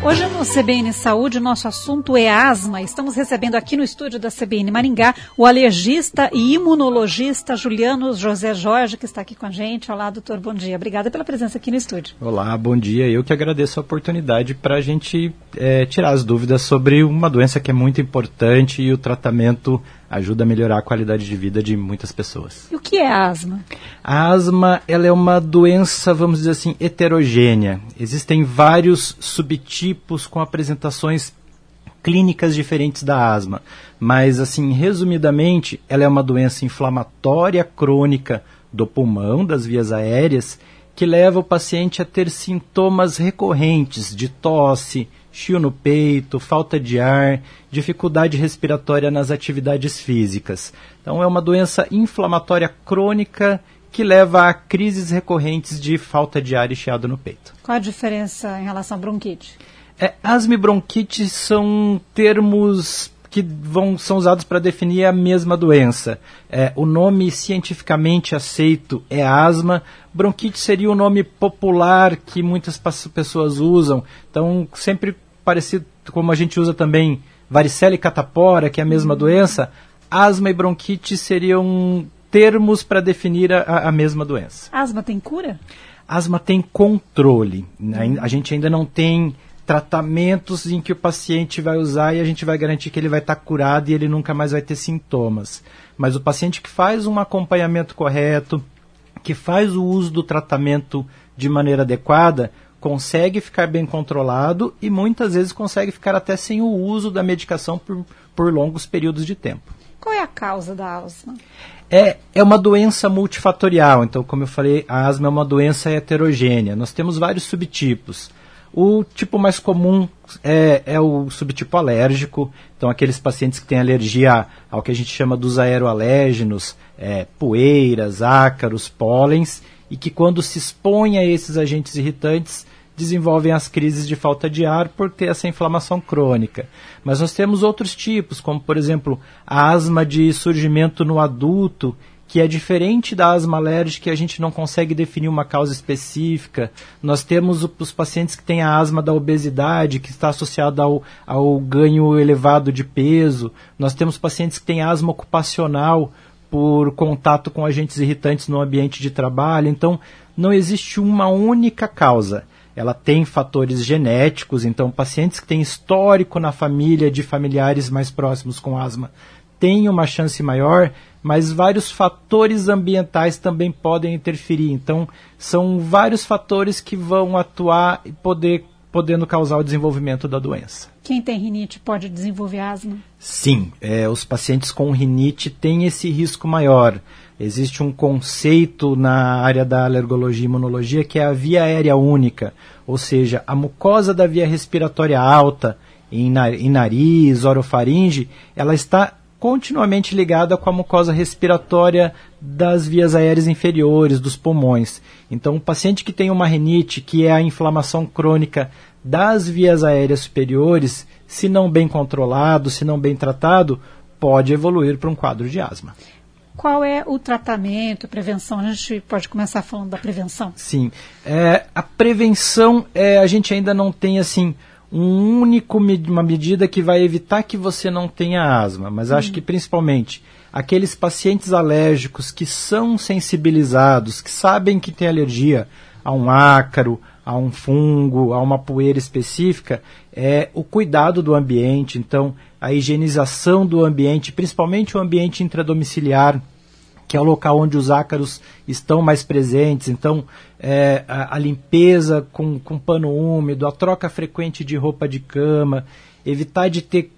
Hoje no CBN Saúde, nosso assunto é asma. Estamos recebendo aqui no estúdio da CBN Maringá o alergista e imunologista Juliano José Jorge, que está aqui com a gente. Olá, doutor, bom dia. Obrigada pela presença aqui no estúdio. Olá, bom dia. Eu que agradeço a oportunidade para a gente tirar as dúvidas sobre uma doença que é muito importante e o tratamento ajuda a melhorar a qualidade de vida de muitas pessoas. E o que é asma? A asma, ela é uma doença, vamos dizer assim, heterogênea. Existem vários subtipos com apresentações clínicas diferentes da asma. Mas, assim, resumidamente, ela é uma doença inflamatória crônica do pulmão, das vias aéreas, que leva o paciente a ter sintomas recorrentes de tosse, chio no peito, falta de ar, dificuldade respiratória nas atividades físicas. Então é uma doença inflamatória crônica que leva a crises recorrentes de falta de ar e chiado no peito. Qual a diferença em relação à bronquite? Asma e bronquite são termos que são usados para definir a mesma doença. O nome cientificamente aceito é asma. Bronquite seria o nome popular que muitas pessoas usam. Então, sempre parecido como a gente usa também varicela e catapora, que é a mesma doença, asma e bronquite seriam termos para definir a mesma doença. Asma tem cura? Asma tem controle. A gente ainda não tem tratamentos em que o paciente vai usar e a gente vai garantir que ele vai estar curado e ele nunca mais vai ter sintomas. Mas o paciente que faz um acompanhamento correto, que faz o uso do tratamento de maneira adequada, consegue ficar bem controlado e muitas vezes consegue ficar até sem o uso da medicação por longos períodos de tempo. Qual é a causa da asma? É uma doença multifatorial. Então, como eu falei, a asma é uma doença heterogênea. Nós temos vários subtipos. O tipo mais comum é o subtipo alérgico. Então, aqueles pacientes que têm alergia ao que a gente chama dos aeroalérgenos, poeiras, ácaros, pólens, e que quando se expõem a esses agentes irritantes, desenvolvem as crises de falta de ar por ter essa inflamação crônica. Mas nós temos outros tipos, como, por exemplo, a asma de surgimento no adulto, que é diferente da asma alérgica, que a gente não consegue definir uma causa específica. Nós temos os pacientes que têm a asma da obesidade, que está associada ao ganho elevado de peso. Nós temos pacientes que têm asma ocupacional, por contato com agentes irritantes no ambiente de trabalho. Então, não existe uma única causa. Ela tem fatores genéticos, então pacientes que têm histórico na família de familiares mais próximos com asma têm uma chance maior, mas vários fatores ambientais também podem interferir. Então, são vários fatores que vão atuar e podendo causar o desenvolvimento da doença. Quem tem rinite pode desenvolver asma? Sim, os pacientes com rinite têm esse risco maior. Existe um conceito na área da alergologia e imunologia que é a via aérea única, ou seja, a mucosa da via respiratória alta, em nariz, orofaringe, ela está continuamente ligada com a mucosa respiratória das vias aéreas inferiores, dos pulmões. Então, o paciente que tem uma rinite, que é a inflamação crônica das vias aéreas superiores, se não bem controlado, se não bem tratado, pode evoluir para um quadro de asma. Qual é o tratamento, a prevenção? A gente pode começar falando da prevenção? Sim. A prevenção, a gente ainda não tem assim uma medida que vai evitar que você não tenha asma, mas acho que principalmente aqueles pacientes alérgicos que são sensibilizados, que sabem que tem alergia a um ácaro, a um fungo, a uma poeira específica, o cuidado do ambiente, então a higienização do ambiente, principalmente o ambiente intradomiciliar, que é o local onde os ácaros estão mais presentes. Então, a limpeza com pano úmido, a troca frequente de roupa de cama, evitar de ter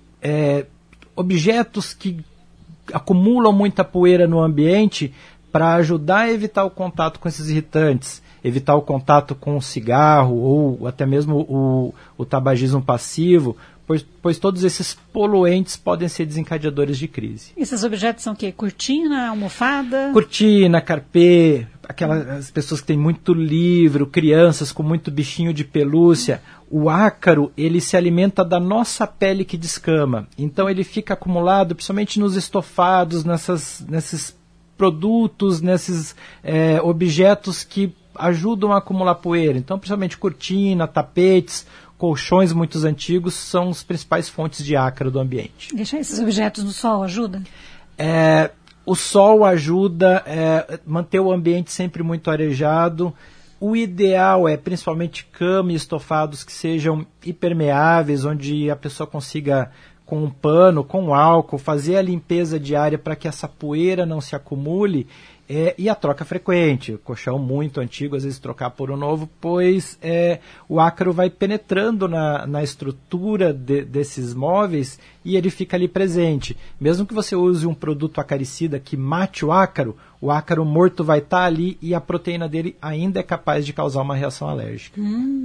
objetos que acumulam muita poeira no ambiente para ajudar a evitar o contato com esses irritantes, evitar o contato com o cigarro ou até mesmo o tabagismo passivo, pois todos esses poluentes podem ser desencadeadores de crise. Esses objetos são o quê? Cortina, almofada? Cortina, carpê, aquelas pessoas que têm muito livro, crianças com muito bichinho de pelúcia. O ácaro, ele se alimenta da nossa pele que descama. Então ele fica acumulado, principalmente nos estofados, nesses produtos, nesses objetos que ajudam a acumular poeira. Então, principalmente cortina, tapetes, colchões muito antigos são as principais fontes de ácaro do ambiente. Deixar esses objetos no sol ajuda? O sol ajuda a manter o ambiente sempre muito arejado. O ideal é principalmente cama e estofados que sejam impermeáveis, onde a pessoa consiga, com um pano, com álcool, fazer a limpeza diária para que essa poeira não se acumule, e a troca frequente. O colchão muito antigo, às vezes trocar por um novo, pois o ácaro vai penetrando na estrutura desses móveis e ele fica ali presente. Mesmo que você use um produto acaricida que mate o ácaro morto vai estar ali e a proteína dele ainda é capaz de causar uma reação alérgica.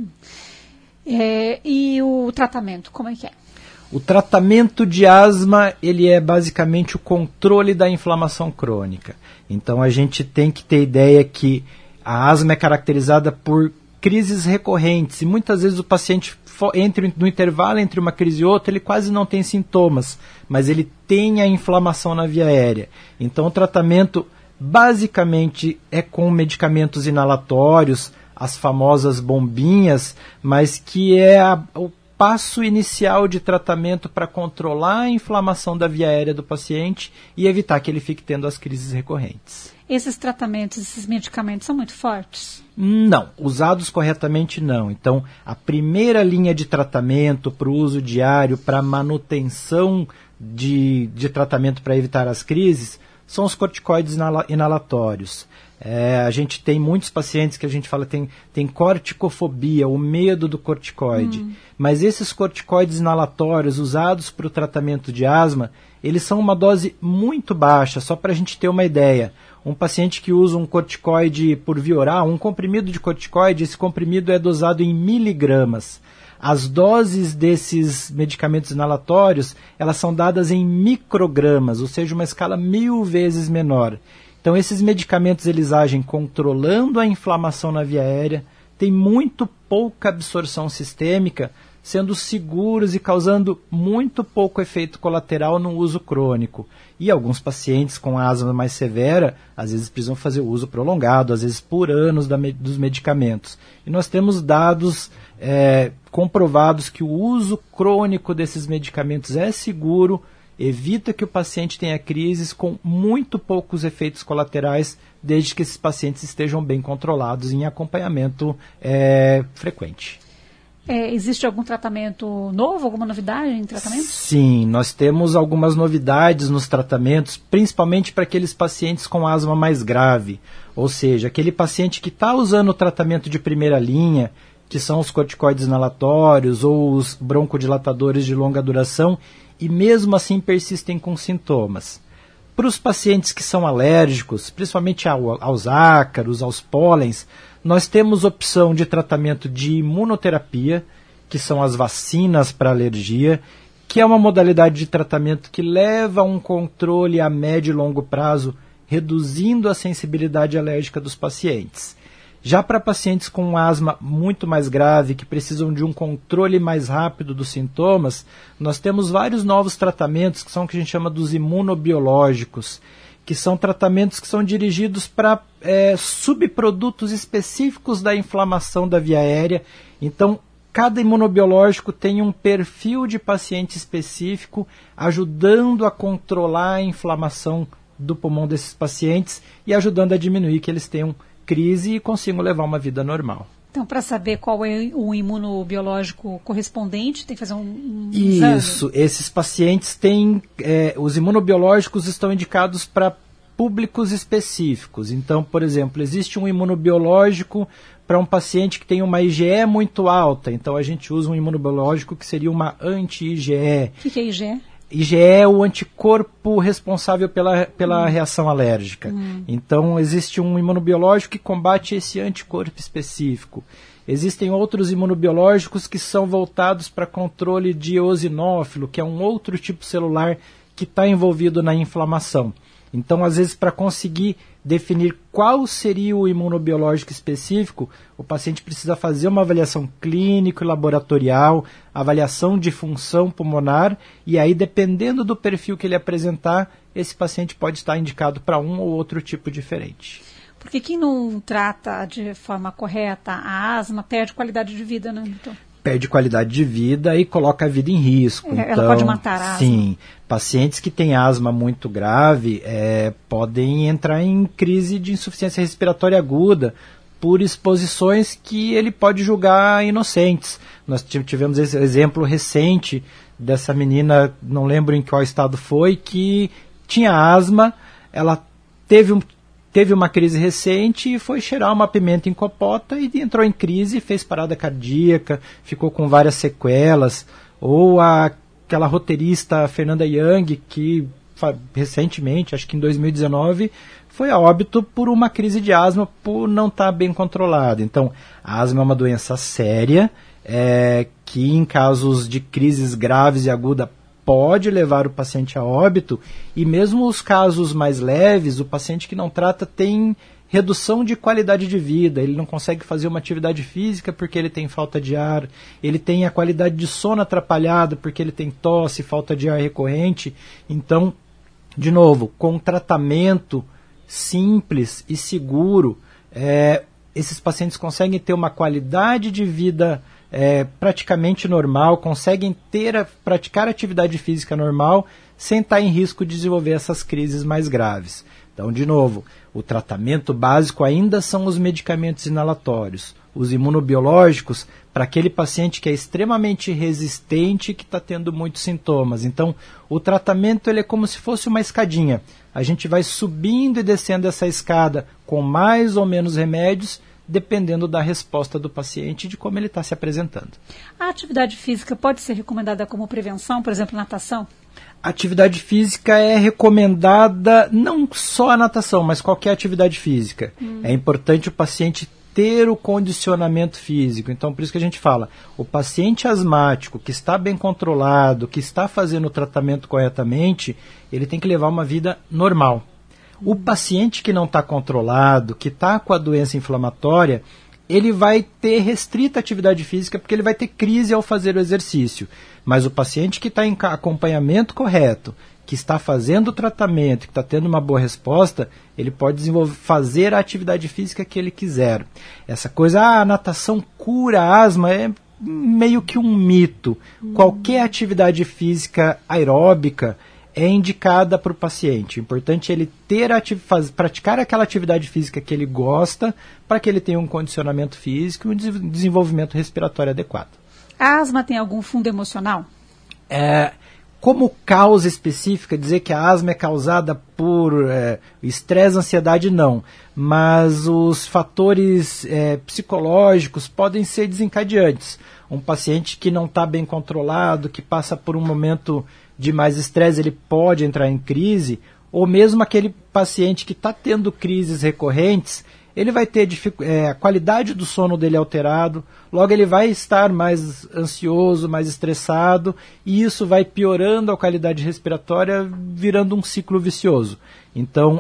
E o tratamento, como é que é? O tratamento de asma, ele é basicamente o controle da inflamação crônica. Então a gente tem que ter ideia que a asma é caracterizada por crises recorrentes e muitas vezes o paciente no intervalo entre uma crise e outra ele quase não tem sintomas, mas ele tem a inflamação na via aérea. Então o tratamento basicamente é com medicamentos inalatórios, as famosas bombinhas, mas que é o passo inicial de tratamento para controlar a inflamação da via aérea do paciente e evitar que ele fique tendo as crises recorrentes. Esses tratamentos, esses medicamentos são muito fortes? Não, usados corretamente não. Então, a primeira linha de tratamento para o uso diário, para manutenção de tratamento para evitar as crises, são os corticoides inalatórios. A gente tem muitos pacientes que a gente fala tem corticofobia, o medo do corticoide. Mas esses corticoides inalatórios usados para o tratamento de asma, eles são uma dose muito baixa, só para a gente ter uma ideia. Um paciente que usa um corticoide por via oral, um comprimido de corticoide, esse comprimido é dosado em miligramas. As doses desses medicamentos inalatórios, elas são dadas em microgramas, ou seja, uma escala 1000 vezes menor. Então, esses medicamentos eles agem controlando a inflamação na via aérea, tem muito pouca absorção sistêmica, sendo seguros e causando muito pouco efeito colateral no uso crônico. E alguns pacientes com asma mais severa, às vezes precisam fazer uso prolongado, às vezes por anos dos medicamentos. E nós temos dados comprovados que o uso crônico desses medicamentos é seguro, evita que o paciente tenha crises com muito poucos efeitos colaterais, desde que esses pacientes estejam bem controlados em acompanhamento frequente. Existe algum tratamento novo, alguma novidade em tratamento? Sim, nós temos algumas novidades nos tratamentos, principalmente para aqueles pacientes com asma mais grave, ou seja, aquele paciente que está usando o tratamento de primeira linha, que são os corticoides inalatórios ou os broncodilatadores de longa duração, e mesmo assim persistem com sintomas. Para os pacientes que são alérgicos, principalmente aos ácaros, aos pólens, nós temos opção de tratamento de imunoterapia, que são as vacinas para alergia, que é uma modalidade de tratamento que leva a um controle a médio e longo prazo, reduzindo a sensibilidade alérgica dos pacientes. Já para pacientes com asma muito mais grave, que precisam de um controle mais rápido dos sintomas, nós temos vários novos tratamentos, que são o que a gente chama dos imunobiológicos, que são tratamentos que são dirigidos para subprodutos específicos da inflamação da via aérea. Então, cada imunobiológico tem um perfil de paciente específico, ajudando a controlar a inflamação do pulmão desses pacientes e ajudando a diminuir que eles tenham crise e consigam levar uma vida normal. Então, para saber qual é o imunobiológico correspondente, tem que fazer um exame? Isso, esses pacientes têm, os imunobiológicos estão indicados para públicos específicos. Então, por exemplo, existe um imunobiológico para um paciente que tem uma IgE muito alta. Então, a gente usa um imunobiológico que seria uma anti-IgE. O que é IgE? IgE é o anticorpo responsável pela reação alérgica. Então, existe um imunobiológico que combate esse anticorpo específico. Existem outros imunobiológicos que são voltados para controle de eosinófilo, que é um outro tipo celular que está envolvido na inflamação. Então, às vezes, para conseguir definir qual seria o imunobiológico específico, o paciente precisa fazer uma avaliação clínico e laboratorial, avaliação de função pulmonar, e aí, dependendo do perfil que ele apresentar, esse paciente pode estar indicado para um ou outro tipo diferente. Porque quem não trata de forma correta a asma perde qualidade de vida, né, doutor? perde qualidade de vida e coloca a vida em risco. Ela então, pode matar a asma. Sim, pacientes que têm asma muito grave podem entrar em crise de insuficiência respiratória aguda por exposições que ele pode julgar inocentes. Nós tivemos esse exemplo recente dessa menina, não lembro em qual estado foi, que tinha asma, ela teve uma crise recente e foi cheirar uma pimenta em compota e entrou em crise, fez parada cardíaca, ficou com várias sequelas. Ou aquela roteirista Fernanda Young, que recentemente, acho que em 2019, foi a óbito por uma crise de asma por não estar bem controlada. Então, a asma é uma doença séria, que em casos de crises graves e agudas pode levar o paciente a óbito, e mesmo os casos mais leves, o paciente que não trata tem redução de qualidade de vida, ele não consegue fazer uma atividade física porque ele tem falta de ar, ele tem a qualidade de sono atrapalhada porque ele tem tosse, falta de ar recorrente. Então, de novo, com tratamento simples e seguro, esses pacientes conseguem ter uma qualidade de vida praticamente normal, conseguem praticar atividade física normal sem estar em risco de desenvolver essas crises mais graves. Então, de novo, o tratamento básico ainda são os medicamentos inalatórios. Os imunobiológicos, para aquele paciente que é extremamente resistente e que está tendo muitos sintomas. Então, o tratamento ele é como se fosse uma escadinha. A gente vai subindo e descendo essa escada com mais ou menos remédios, dependendo da resposta do paciente e de como ele está se apresentando. A atividade física pode ser recomendada como prevenção, por exemplo, natação? A atividade física é recomendada, não só a natação, mas qualquer atividade física. É importante o paciente ter o condicionamento físico. Então, por isso que a gente fala, o paciente asmático que está bem controlado, que está fazendo o tratamento corretamente, ele tem que levar uma vida normal. O paciente que não está controlado, que está com a doença inflamatória, ele vai ter restrita atividade física porque ele vai ter crise ao fazer o exercício. Mas o paciente que está em acompanhamento correto, que está fazendo o tratamento, que está tendo uma boa resposta, ele pode fazer a atividade física que ele quiser. Essa coisa, a natação cura a asma, é meio que um mito. Qualquer atividade física aeróbica é indicada para o paciente. O importante é ele praticar aquela atividade física que ele gosta, para que ele tenha um condicionamento físico e um desenvolvimento respiratório adequado. A asma tem algum fundo emocional? Como causa específica, dizer que a asma é causada por estresse, ansiedade, não. Mas os fatores psicológicos podem ser desencadeantes. Um paciente que não está bem controlado, que passa por um momento de mais estresse, ele pode entrar em crise, ou mesmo aquele paciente que está tendo crises recorrentes, ele vai ter a qualidade do sono dele alterado, logo ele vai estar mais ansioso, mais estressado, e isso vai piorando a qualidade respiratória, virando um ciclo vicioso. Então,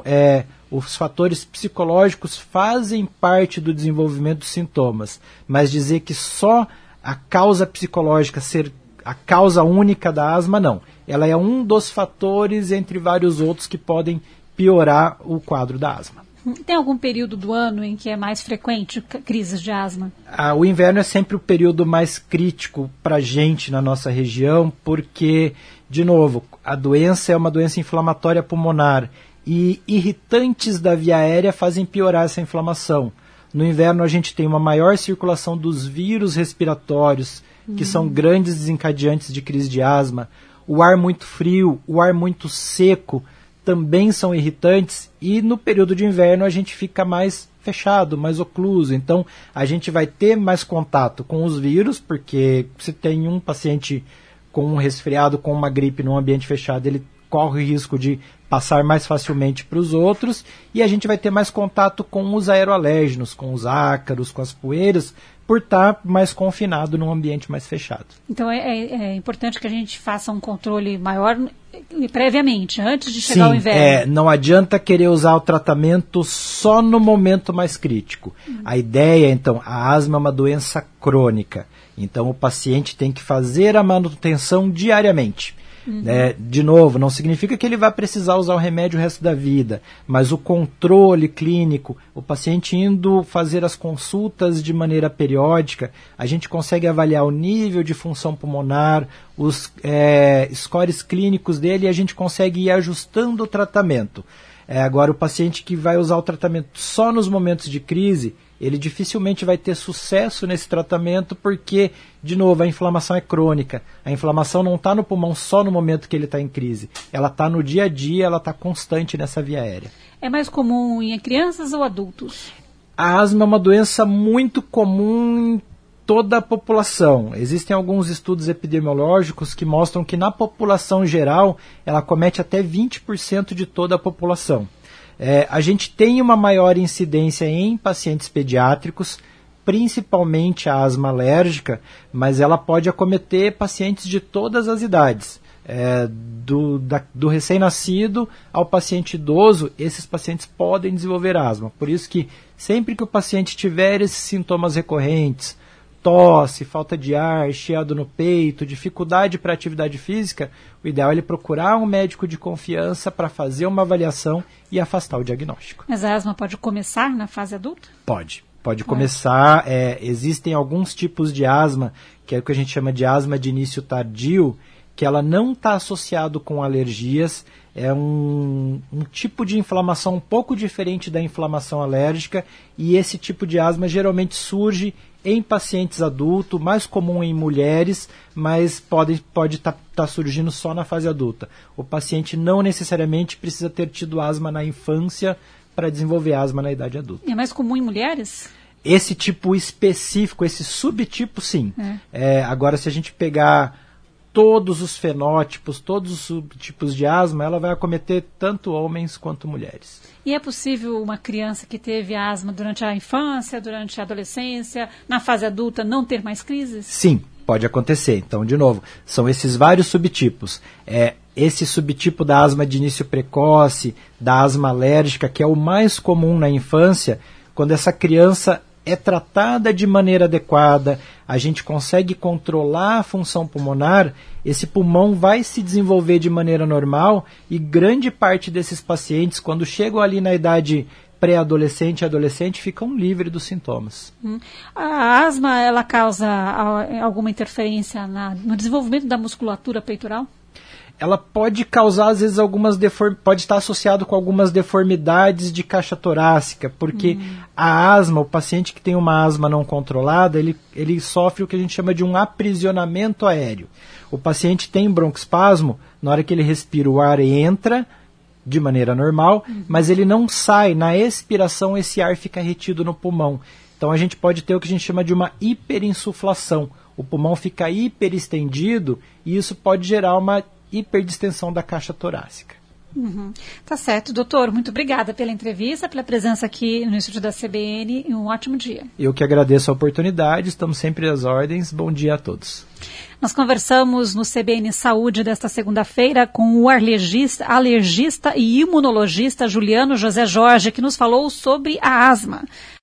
os fatores psicológicos fazem parte do desenvolvimento dos sintomas, mas dizer que só a causa psicológica ser a causa única da asma, não. Ela é um dos fatores entre vários outros que podem piorar o quadro da asma. Tem algum período do ano em que é mais frequente crises de asma? O inverno é sempre o período mais crítico para a gente na nossa região, porque, de novo, a doença é uma doença inflamatória pulmonar e irritantes da via aérea fazem piorar essa inflamação. No inverno a gente tem uma maior circulação dos vírus respiratórios, que são grandes desencadeantes de crise de asma. O ar muito frio, o ar muito seco também são irritantes, e no período de inverno a gente fica mais fechado, mais ocluso. Então a gente vai ter mais contato com os vírus, porque se tem um paciente com um resfriado, com uma gripe num ambiente fechado, ele corre o risco de passar mais facilmente para os outros, e a gente vai ter mais contato com os aeroalérgenos, com os ácaros, com as poeiras, por estar mais confinado num ambiente mais fechado. Então é importante que a gente faça um controle maior previamente, antes de chegar ao inverno. Não adianta querer usar o tratamento só no momento mais crítico. A ideia, então, a asma é uma doença crônica. Então o paciente tem que fazer a manutenção diariamente. De novo, não significa que ele vai precisar usar o remédio o resto da vida, mas o controle clínico, o paciente indo fazer as consultas de maneira periódica, a gente consegue avaliar o nível de função pulmonar, os scores clínicos dele, e a gente consegue ir ajustando o tratamento. Agora, o paciente que vai usar o tratamento só nos momentos de crise, ele dificilmente vai ter sucesso nesse tratamento porque, de novo, a inflamação é crônica. A inflamação não está no pulmão só no momento que ele está em crise. Ela está no dia a dia, ela está constante nessa via aérea. É mais comum em crianças ou adultos? A asma é uma doença muito comum em toda a população. Existem alguns estudos epidemiológicos que mostram que na população geral ela comete até 20% de toda a população. A gente tem uma maior incidência em pacientes pediátricos, principalmente a asma alérgica, mas ela pode acometer pacientes de todas as idades. Do recém-nascido ao paciente idoso, esses pacientes podem desenvolver asma. Por isso que sempre que o paciente tiver esses sintomas recorrentes, tosse, falta de ar, chiado no peito, dificuldade para atividade física, o ideal é ele procurar um médico de confiança para fazer uma avaliação e afastar o diagnóstico. Mas a asma pode começar na fase adulta? Pode começar. Existem alguns tipos de asma, que é o que a gente chama de asma de início tardio, que ela não está associado com alergias, é um tipo de inflamação um pouco diferente da inflamação alérgica, e esse tipo de asma geralmente surge em pacientes adultos, mais comum em mulheres, mas pode estar surgindo só na fase adulta. O paciente não necessariamente precisa ter tido asma na infância para desenvolver asma na idade adulta. E é mais comum em mulheres? Esse tipo específico, esse subtipo, sim. Agora, se a gente pegar todos os fenótipos, todos os subtipos de asma, ela vai acometer tanto homens quanto mulheres. E é possível uma criança que teve asma durante a infância, durante a adolescência, na fase adulta, não ter mais crises? Sim, pode acontecer. Então, de novo, são esses vários subtipos. Esse subtipo da asma de início precoce, da asma alérgica, que é o mais comum na infância, quando essa criança é tratada de maneira adequada, a gente consegue controlar a função pulmonar, esse pulmão vai se desenvolver de maneira normal, e grande parte desses pacientes, quando chegam ali na idade pré-adolescente e adolescente, ficam livres dos sintomas. A asma, ela causa alguma interferência no desenvolvimento da musculatura peitoral? Ela pode causar, às vezes, pode estar associado com algumas deformidades de caixa torácica, porque a asma, o paciente que tem uma asma não controlada, ele sofre o que a gente chama de um aprisionamento aéreo. O paciente tem broncoespasmo, na hora que ele respira, o ar entra de maneira normal, mas ele não sai. Na expiração, esse ar fica retido no pulmão. Então, a gente pode ter o que a gente chama de uma hiperinsuflação. O pulmão fica hiperestendido e isso pode gerar uma hiperdistensão da caixa torácica. Tá certo. Doutor, muito obrigada pela entrevista, pela presença aqui no estúdio da CBN, e um ótimo dia. Eu que agradeço a oportunidade, estamos sempre às ordens. Bom dia a todos. Nós conversamos no CBN Saúde desta segunda-feira com o alergista e imunologista Juliano José Jorge, que nos falou sobre a asma.